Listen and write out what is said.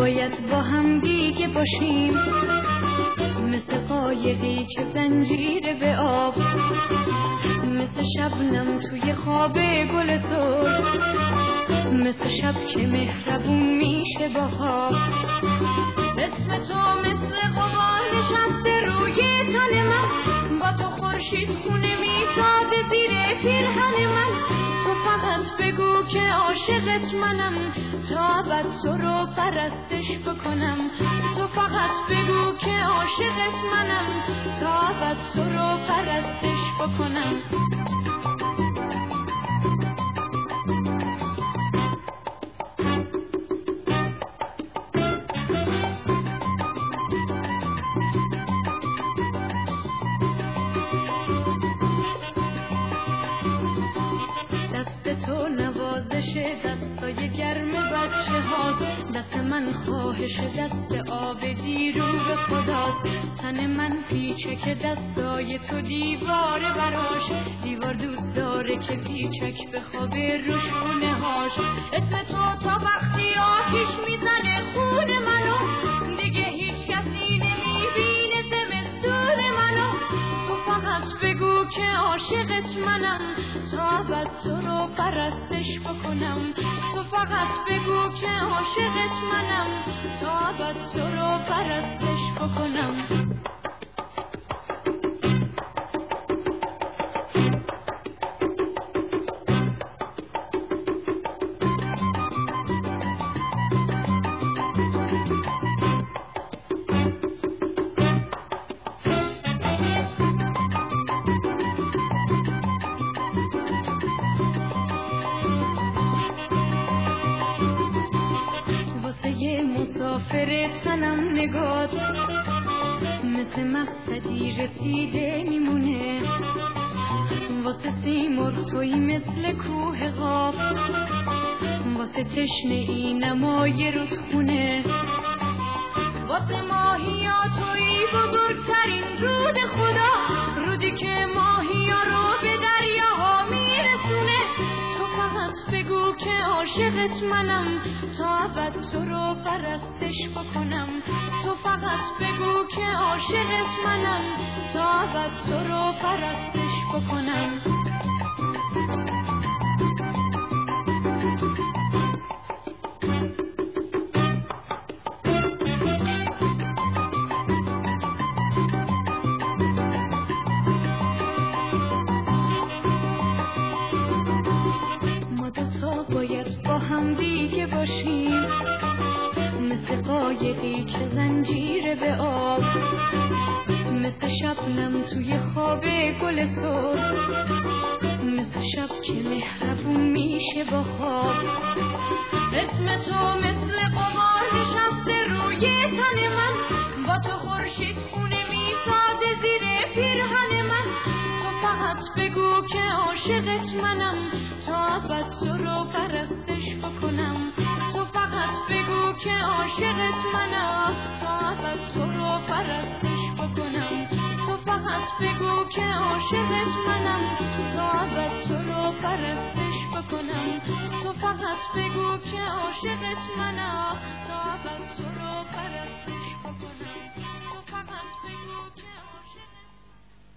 باید با هم دیگه باشیم، مثل قایقی که زنجیره به آب، مثل شبنم توی خواب گل سرخ، مثل شب که مهربون میشه با خواب. اسم تو مثل غبار نشسته روی تن من، با تو خورشید خونه میسازه زیر پیرهن من. تو فقط بگو که عاشقت منم تا ابد تو رو پرستش بکنم. تو فقط بگو که عاشقت منم تا ابد تو رو پرستش بکنم. تو نوازش دستای گرم بچه هاست، دست من خواهش دست آب دیرو به خداست. تن من پیچه که دستای تو دیواره براش، دیوار دوست داره که پیچک بخوابه روش خونه هاش. اسم تو تا وقتی آتیش میزنه خون منو، دیگه هیچ کسی نمیبینه زمستون منو. تو فقط بگو که عاشقت منم تا ابد تو رو پرستش بکنم. تو فقط بگو که عاشقت منم تا ابد تو رو پرستش بکنم. مسافر تنم نگات مثل مقصدی رسیده میمونه، واسه سیمرغ توی مثل کوه قاف، واسه تشنه ای نمای رودخونه، واسه ماهیا توی بزرگترین رود خدا، رودی که ماهیا رو به دریاها میرسونه. تو فقط بگو که عاشقت منم تا ابد تو رو پرستش بکنم. تو فقط بگو که عاشقت منم تا ابد تو رو پرستش بکنم. باید با هم دیگه باشیم، مثل قایقی که زنجیره به آب، مثل شبنم توی خواب گل سرخ، مثل شب که مهربون میشه با خواب. اسم تو مثل غبار نشسته روی تن من، با تو خورشید خونه میسازه زیر پیرهن من. تو فقط بگو که عاشقت منم تا ابد تو رو پرستش بکنم. تو فقط بگو که عاشقت منم تا ابد تو رو پرستش بکنم. تو فقط بگو که عاشقت منم تا ابد تو رو پرستش بکنم. تو فقط بگو که عاشقت منم تا ابد تو رو پرستش